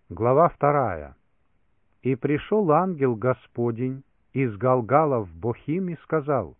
Глава 2. «И пришел ангел Господень из Галгала в Бохим и сказал: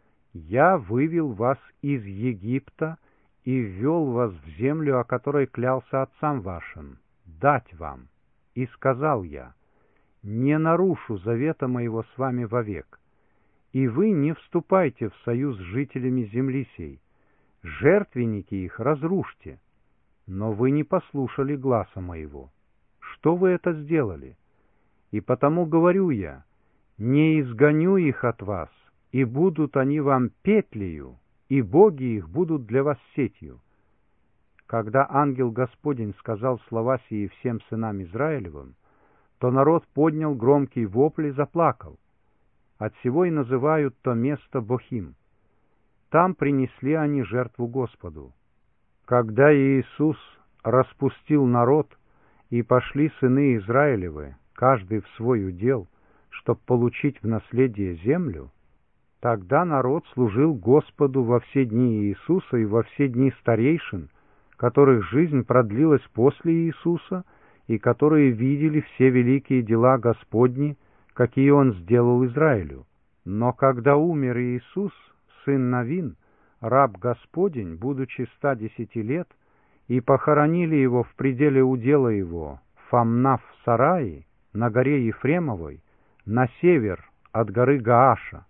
Я вывел вас из Египта и ввел вас в землю, о которой клялся отцам вашим, дать вам. И сказал я: не нарушу завета моего с вами вовек. И вы не вступайте в союз с жителями земли сей, жертвенники их разрушьте. Но вы не послушали гласа моего. Что вы это сделали? И потому говорю я: не изгоню их от вас, и будут они вам петлею, и боги их будут для вас сетью». Когда ангел Господень сказал слова сии всем сынам Израилевым, то народ поднял громкий вопль и заплакал. Отсего и называют то место Бохим. Там принесли они жертву Господу. Когда Иисус распустил народ, и пошли сыны Израилевы, каждый в свой удел, чтоб получить в наследие землю, тогда народ служил Господу во все дни Иисуса и во все дни старейшин, которых жизнь продлилась после Иисуса, и которые видели все великие дела Господни, какие Он сделал Израилю. Но когда умер Иисус, сын Навин, раб Господень, будучи 110 лет, и похоронили его в пределе удела его, Фамнав в Сарае, на горе Ефремовой, на север от горы Гааша.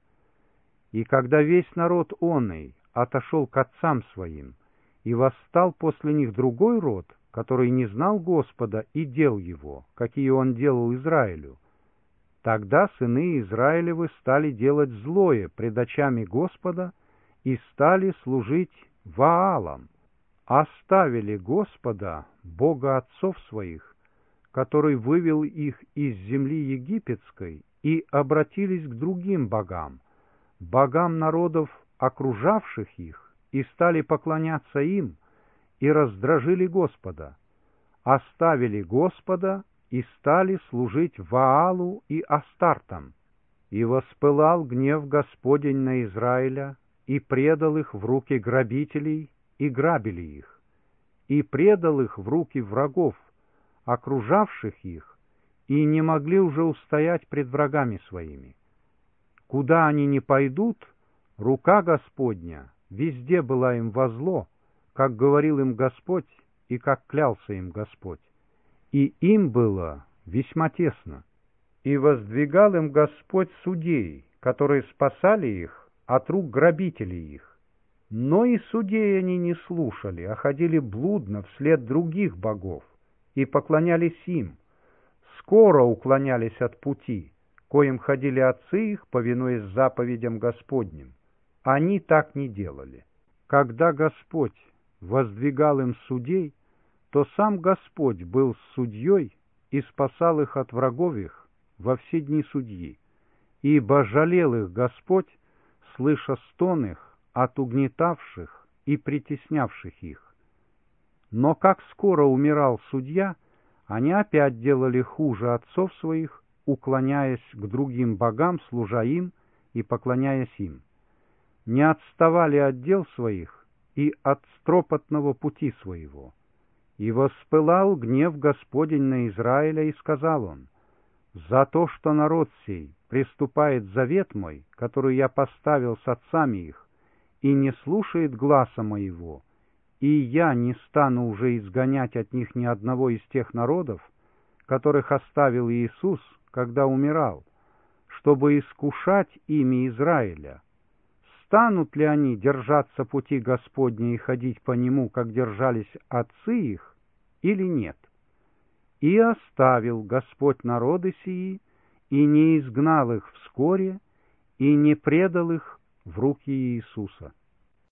И когда весь народ оный отошел к отцам своим, и восстал после них другой род, который не знал Господа и дел его, какие он делал Израилю, тогда сыны Израилевы стали делать злое пред очами Господа и стали служить Ваалам, оставили Господа, Бога отцов своих, который вывел их из земли египетской, и обратились к другим богам, богам народов, окружавших их, и стали поклоняться им, и раздражили Господа, оставили Господа и стали служить Ваалу и Астартам. И воспылал гнев Господень на Израиля, и предал их в руки грабителей, и грабили их, и предал их в руки врагов, окружавших их, и не могли уже устоять пред врагами своими. Куда они ни пойдут, рука Господня везде была им во зло, как говорил им Господь и как клялся им Господь. И им было весьма тесно. И воздвигал им Господь судей, которые спасали их от рук грабителей их. Но и судей они не слушали, а ходили блудно вслед других богов, и поклонялись им, скоро уклонялись от пути, коим ходили отцы их, повинуясь заповедям Господним. Они так не делали. Когда Господь воздвигал им судей, то сам Господь был судьей и спасал их от врагов их во все дни судьи, ибо жалел их Господь, слыша стон их от угнетавших и притеснявших их. Но как скоро умирал судья, они опять делали хуже отцов своих, уклоняясь к другим богам, служа им и поклоняясь им. Не отставали от дел своих и от стропотного пути своего. И воспылал гнев Господень на Израиля, и сказал он: «За то, что народ сей приступает завет мой, который я поставил с отцами их, и не слушает гласа моего, и я не стану уже изгонять от них ни одного из тех народов, которых оставил Иисус, когда умирал, чтобы искушать ими Израиля. Станут ли они держаться пути Господня и ходить по нему, как держались отцы их, или нет? И оставил Господь народы сии, и не изгнал их вскоре, и не предал их в руки Иисуса».